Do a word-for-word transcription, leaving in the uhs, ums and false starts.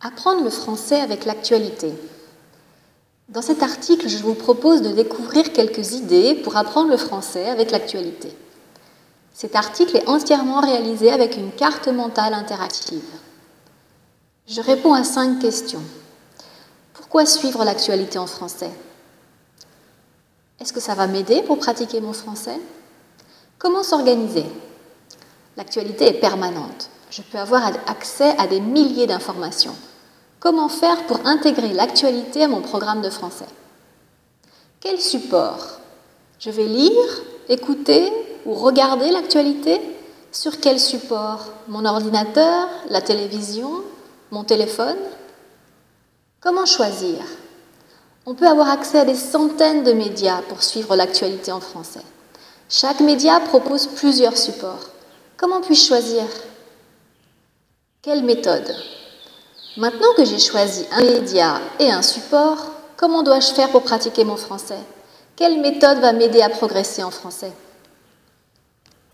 Apprendre le français avec l'actualité. Dans cet article, je vous propose de découvrir quelques idées pour apprendre le français avec l'actualité. Cet article est entièrement réalisé avec une carte mentale interactive. Je réponds à cinq questions. Pourquoi suivre l'actualité en français? Est-ce que ça va m'aider pour pratiquer mon français? Comment s'organiser? L'actualité est permanente. Je peux avoir accès à des milliers d'informations. Comment faire pour intégrer l'actualité à mon programme de français? Quel support? Je vais lire, écouter ou regarder l'actualité? Sur quel support? Mon ordinateur, la télévision, mon téléphone? Comment choisir? On peut avoir accès à des centaines de médias pour suivre l'actualité en français. Chaque média propose plusieurs supports. Comment puis-je choisir? Quelle méthode? Maintenant que j'ai choisi un média et un support, comment dois-je faire pour pratiquer mon français? Quelle méthode va m'aider à progresser en français?